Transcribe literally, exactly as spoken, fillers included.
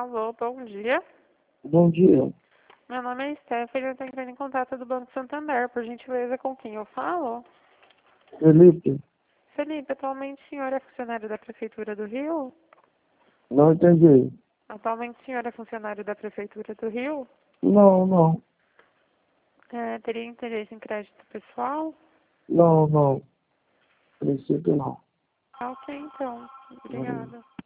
Alô, bom dia. Bom dia. Meu nome é Stephanie, eu estou entrando em contato do Banco Santander, por gentileza, com quem eu falo? Felipe, Felipe, atualmente o senhor é funcionário da Prefeitura do Rio? não entendi. Atualmente o senhor é funcionário da Prefeitura do Rio? Não, não. É, teria interesse em crédito pessoal? Não, não. Princípio não. Ah, ok, então. Valeu. Obrigada.